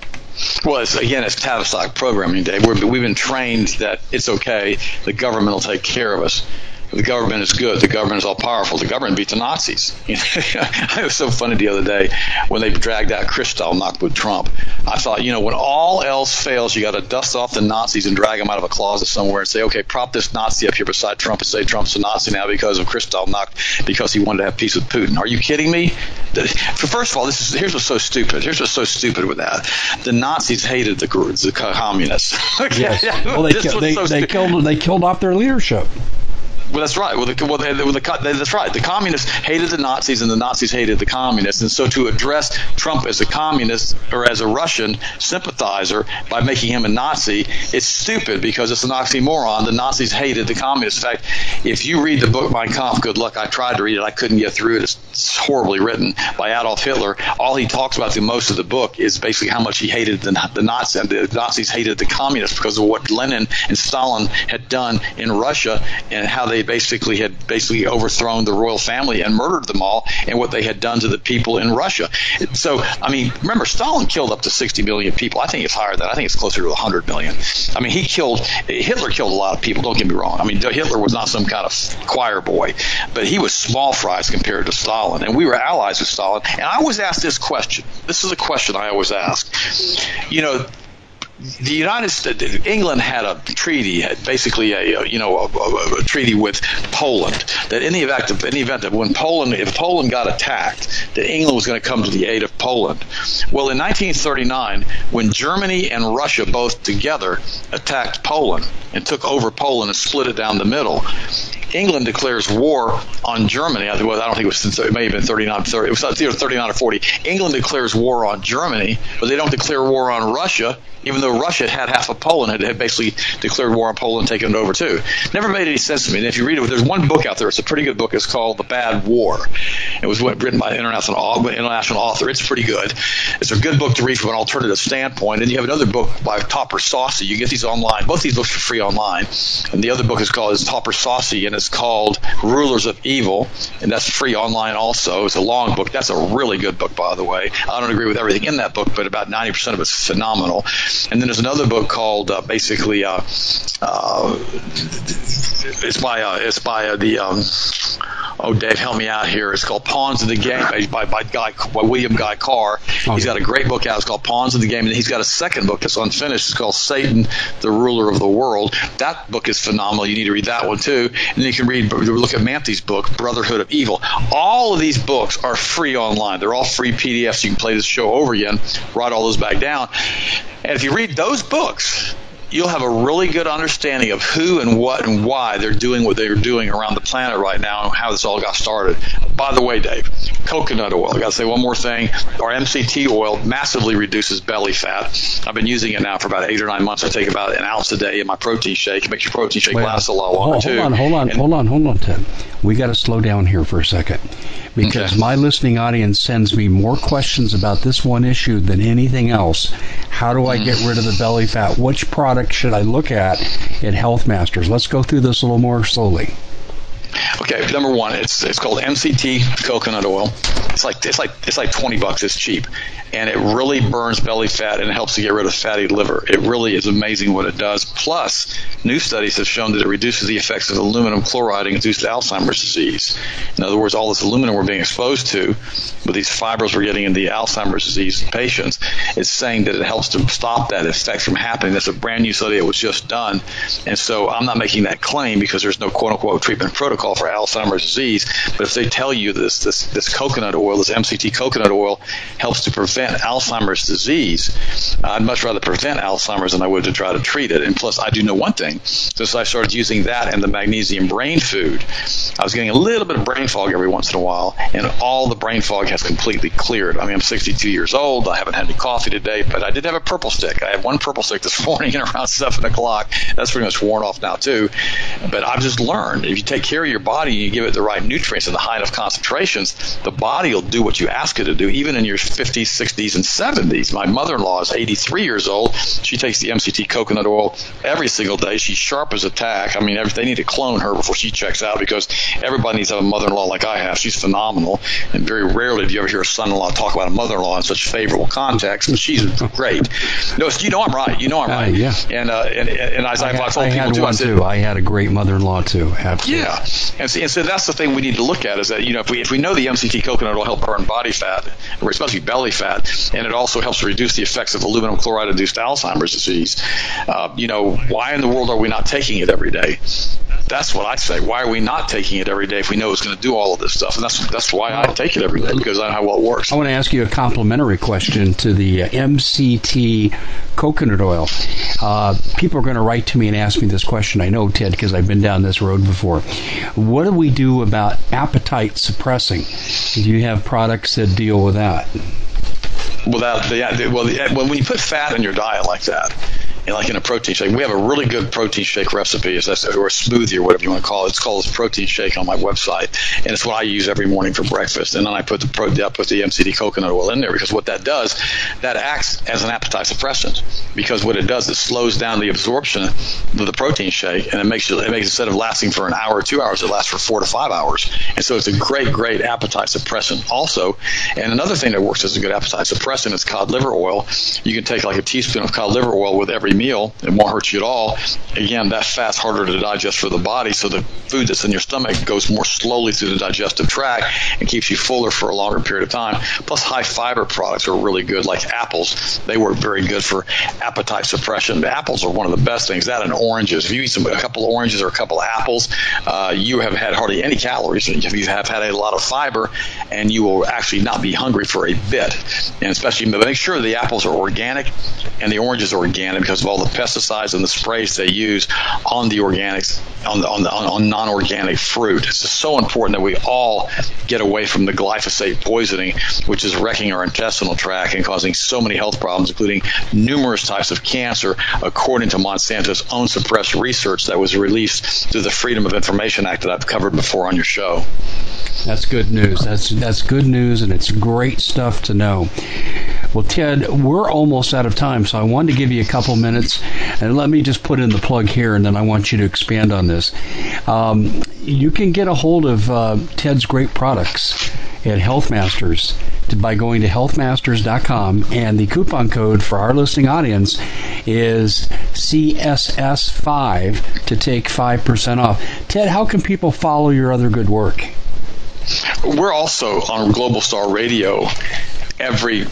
Well, it's, again, it's Tavistock programming, Dave. We're, we've been trained that it's okay. The government will take care of us. The government is good. The government is all powerful. The government beat the Nazis. You know, it was so funny the other day when they dragged out Kristallnacht with Trump. I thought, you know, when all else fails, you got to dust off the Nazis and drag them out of a closet somewhere and say, okay, prop this Nazi up here beside Trump and say Trump's a Nazi now because of Kristallnacht, because he wanted to have peace with Putin. Are you kidding me? First of all, this is here's what's so stupid. Here's what's so stupid with that. The Nazis hated the, the communists. Yes. Well, they, ki- they, so they killed they killed off their leadership. Well, that's right. Well, the, well they, well the, that's right. The communists hated the Nazis, and the Nazis hated the communists. And so, to address Trump as a communist or as a Russian sympathizer by making him a Nazi, it's stupid because it's an oxymoron. The Nazis hated the communists. In fact, if you read the book Mein Kampf, good luck. I tried to read it. I couldn't get through it. It's, it's horribly written by Adolf Hitler. All he talks about through most of the book is basically how much he hated the, the Nazis. The Nazis hated the communists because of what Lenin and Stalin had done in Russia and how they they basically had basically overthrown the royal family and murdered them all, and what they had done to the people in Russia. So, I mean, remember, Stalin killed up to sixty million people. I think it's higher than that. I think it's closer to one hundred million. I mean, he killed, Hitler killed a lot of people, don't get me wrong. I mean, Hitler was not some kind of choir boy, but he was small fries compared to Stalin, and we were allies with Stalin. And I always ask this question. This is a question I always ask. You know, the United States, England had a treaty, had basically a, you know, a, a, a treaty with Poland, that in the event of, in the event that when Poland, if Poland got attacked, that England was going to come to the aid of Poland. Well, in nineteen thirty-nine, when Germany and Russia both together attacked Poland and took over Poland and split it down the middle, England declares war on Germany. I, well, I don't think it was. It may have been thirty-nine, thirty. It was either thirty-nine or forty. England declares war on Germany, but they don't declare war on Russia, even though Russia had half of Poland, had, had basically declared war on Poland and taken it over too. Never made any sense to me. And if you read it, there's one book out there. It's a pretty good book. It's called The Bad War. It was written by an international international author. It's pretty good. It's a good book to read from an alternative standpoint. And you have another book by Topper Saucy. You get these online. Both these books are free online. And the other book is called is Topper Saucy, and it's called Rulers of Evil, and that's free online also. It's a long book. That's a really good book, by the way. I don't agree with everything in that book, but about ninety percent of it's phenomenal. And then there's another book called uh, basically uh, uh, it's by uh, it's by uh, the um, oh Dave, help me out here. It's called Pawns of the Game by by, Guy, by William Guy Carr. Oh, he's got a great book out. It's called Pawns of the Game, and he's got a second book that's unfinished. It's called Satan, the Ruler of the World. That book is phenomenal. You need to read that one too. And then you can read, look at Manthe's book, Brotherhood of Evil. All of these books are free online. They're all free P D Fs. You can play this show over again, write all those back down. And if you read those books, you'll have a really good understanding of who and what and why they're doing what they're doing around the planet right now and how this all got started. By the way, Dave, coconut oil. I got to say one more thing. Our M C T oil massively reduces belly fat. I've been using it now for about eight or nine months. I take about an ounce a day in my protein shake. It makes your protein shake Wait, last a lot longer, hold, too. Hold on, hold on, and, hold on, hold on, Ted. We got to slow down here for a second because okay. my listening audience sends me more questions about this one issue than anything else. How do I mm. get rid of the belly fat? Which product should I look at at Health Masters? Let's go through this a little more slowly. Okay, number one, it's it's called M C T coconut oil. It's like it's like it's like twenty bucks. It's cheap, and it really burns belly fat and it helps to get rid of fatty liver. It really is amazing what it does. Plus, new studies have shown that it reduces the effects of aluminum chloride and induced Alzheimer's disease. In other words, all this aluminum we're being exposed to with these fibers we're getting in the Alzheimer's disease patients, it's saying that it helps to stop that effect from happening. That's a brand new study that was just done, and so I'm not making that claim because there's no quote unquote treatment protocol for Alzheimer's disease, but if they tell you this this this coconut oil, this M C T coconut oil helps to prevent Alzheimer's disease, I'd much rather prevent Alzheimer's than I would to try to treat it. And plus, I do know one thing. Since I started using that and the magnesium brain food, I was getting a little bit of brain fog every once in a while, and all the brain fog has completely cleared. I mean, I'm sixty-two years old. I haven't had any coffee today, but I did have a purple stick. I had one purple stick this morning at around seven o'clock. That's pretty much worn off now, too. But I've just learned, if you take care of your body and you give it the right nutrients and the high enough concentrations, the body will do what you ask it to do, even in your fifties, sixties, and seventies. My mother-in-law is eighty-three years old. She takes the M C T coconut oil every single day. She's sharp as a tack. I mean, they need to clone her before she checks out because everybody needs to have a mother-in-law like I have. She's phenomenal, and very rarely do you ever hear a son-in-law talk about a mother-in-law in such favorable context, and she's great. No, you know I'm right. You know I'm right. Uh, yeah. And, uh, and, and as I've told I people, had too, one I said, too. I had a great mother-in-law, too. Absolutely. Yeah. And so, and so that's the thing we need to look at is that, you know, if we if we know the M C T coconut will help burn body fat, or especially belly fat, and it also helps reduce the effects of aluminum chloride-induced Alzheimer's disease, uh, you know, why in the world are we not taking it every day? That's what I say. Why are we not taking it every day if we know it's going to do all of this stuff? And that's that's why I take it every day, because I know how well it works. I want to ask you a complimentary question to the uh, M C T coconut oil. Uh, people are going to write to me and ask me this question. I know, Ted, because I've been down this road before. What do we do about appetite suppressing? Do you have products that deal with that? Without the, well, the, well, when you put fat in your diet like that, and like in a protein shake. We have a really good protein shake recipe, or a smoothie or whatever you want to call it. It's called a protein shake on my website, and it's what I use every morning for breakfast. And then I put the pro, I put the M C D coconut oil in there, because what that does, that acts as an appetite suppressant, because what it does, it slows down the absorption of the protein shake, and it makes it, it makes instead of lasting for an hour or two hours, it lasts for four to five hours. And so it's a great, great appetite suppressant also. And another thing that works as a good appetite suppressant is cod liver oil. You can take like a teaspoon of cod liver oil with every meal. It won't hurt you at all. Again, that fat's harder to digest for the body, so the food that's in your stomach goes more slowly through the digestive tract and keeps you fuller for a longer period of time. Plus, high fiber products are really good, like apples. They work very good for appetite suppression. The apples are one of the best things. That and oranges. If you eat some, a couple of oranges or a couple of apples, uh, you have had hardly any calories. You have had a lot of fiber, and you will actually not be hungry for a bit. And especially make sure the apples are organic and the oranges are organic, because of all the pesticides and the sprays they use on the organics, on the on the on non-organic fruit. It's just so important that we all get away from the glyphosate poisoning, which is wrecking our intestinal tract and causing so many health problems, including numerous types of cancer, according to Monsanto's own suppressed research that was released through the Freedom of Information Act that I've covered before on your show. That's good news. That's that's good news, and it's great stuff to know. Well, Ted, we're almost out of time, so I wanted to give you a couple minutes, and let me just put in the plug here, and then I want you to expand on this. Um, you can get a hold of uh, Ted's great products at Health Masters by going to health masters dot com, and the coupon code for our listening audience is C S S five to take five percent off. Ted, how can people follow your other good work? We're also on Global Star Radio every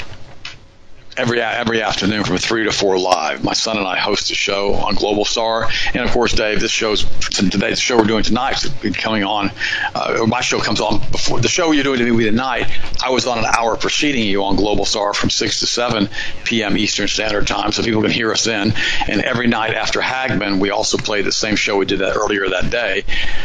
every every afternoon from three to four live. My son and I host a show on Global Star, and of course, Dave, this show's today's show we're doing tonight is coming on. Uh, my show comes on before the show you're doing to me tonight. I was on an hour preceding you on Global Star from six to seven p.m. Eastern Standard Time, so people can hear us then. And every night after Hagman, we also play the same show we did that earlier that day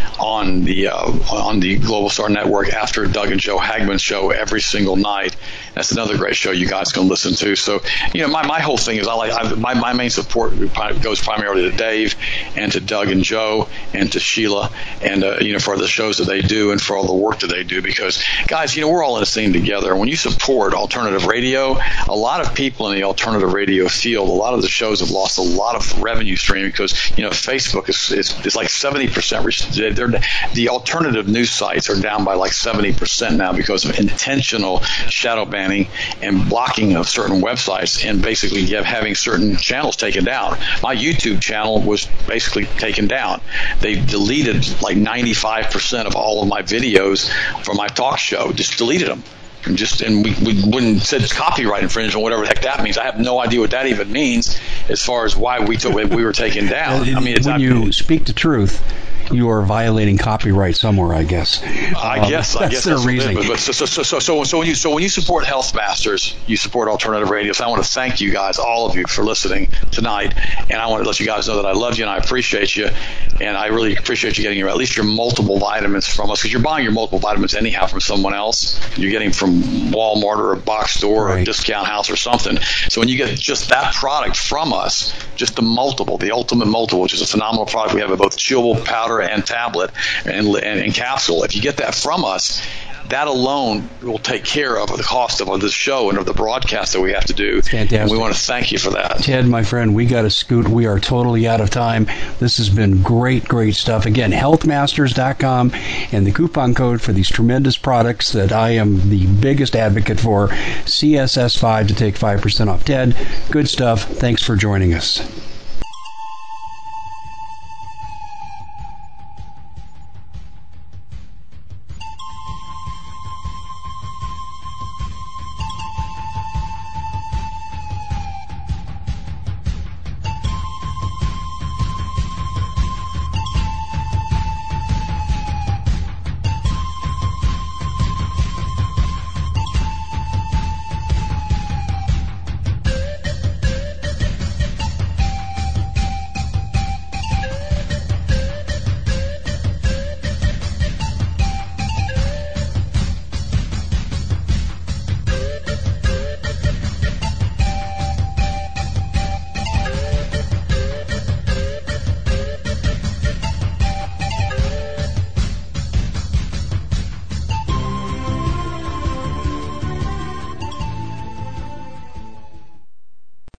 on the uh, on the Global Star Network after Doug and Joe Hagman's show every single night. That's another great show you guys can listen to. So, you know, my, my whole thing is I like I, my my main support goes primarily to Dave and to Doug and Joe and to Sheila and uh, you know, for the shows that they do and for all the work that they do, because guys, you know, we're all in a team together. When you support alternative radio, a lot of people in the alternative radio field, a lot of the shows have lost a lot of revenue stream because, you know, Facebook is is, is like seventy percent. They're, the alternative news sites are down by like seventy percent now because of intentional shadow banning and blocking of certain websites, and basically having certain channels taken down. My YouTube channel was basically taken down. They deleted like ninety-five percent of all of my videos from my talk show, just deleted them. And just and we, we wouldn't said copyright infringement, whatever the heck that means. I have no idea what that even means as far as why we took we were taken down. I mean, it's when not, you speak the truth, you are violating copyright somewhere, I guess. I um, guess. That's I guess their that's reasoning. But so, so, so, so, so, so when you so when you support Health Masters, you support alternative radio. So I want to thank you guys, all of you, for listening tonight, and I want to let you guys know that I love you and I appreciate you, and I really appreciate you getting your at least your multiple vitamins from us, because you're buying your multiple vitamins anyhow from someone else. You're getting from Walmart or a box store right. or a discount house or something. So when you get just that product from us, just the multiple, the ultimate multiple, which is a phenomenal product we have, both chewable powder and tablet and, and, and capsule. If you get that from us, that alone will take care of the cost of this show and of the broadcast that we have to do. Fantastic. And we want to thank you for that. Ted, my friend, we got to scoot. We are totally out of time. This has been great, great stuff. Again, health masters dot com, and the coupon code for these tremendous products that I am the biggest advocate for, C S S five to take five percent off. Ted, good stuff. Thanks for joining us.